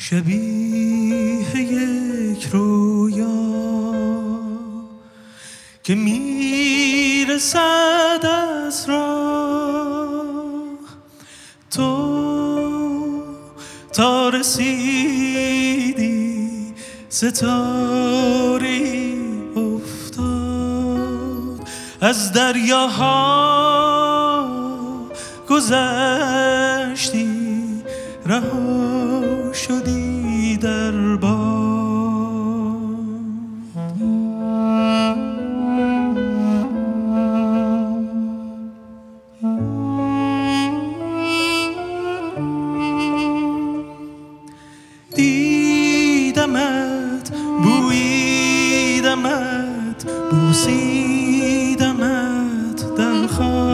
شبیه یک رویا که میرسد از راه، تو تا رسیدی ستاره‌ای افتاد، از دریاها گذشتی رها شدی در باد. دیدمت، بوییدمت، بوسیدمت در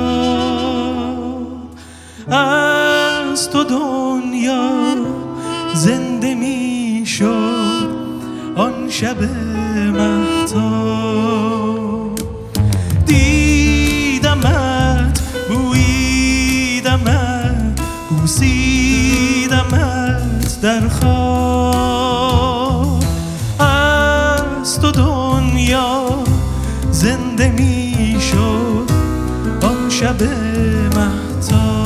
خواب، از تو دنیا زنده می شد آن شب مهتاب. دیدمت، بوییدمت، بوسیدمت در خواب، از تو دنیا زنده می شد آن شب مهتاب.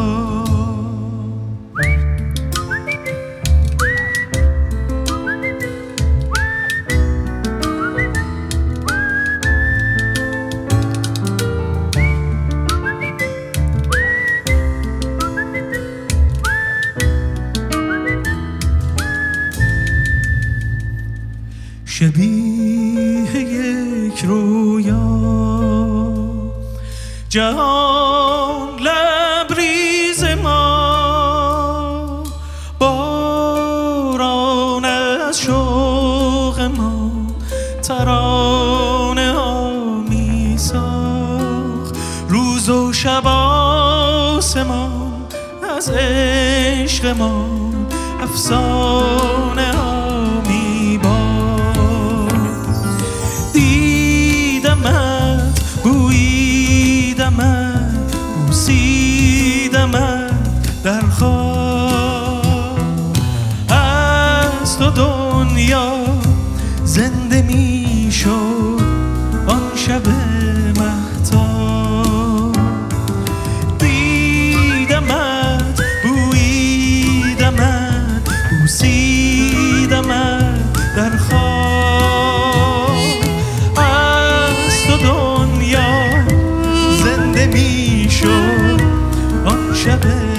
شبیه یک رویا، جهان لبریز ما، باران از شوق ما ترانه ها می ساخت، روز و شب آسمان از عشق ما افسانه ها می بوییدمت، بوسیدمت در خواب، از تو دنیا زنده می شد آن شب مهتاب. دیدمت، بوییدمت، بوسیدمت در خواب، از تو دنیا زنده می شد آن شب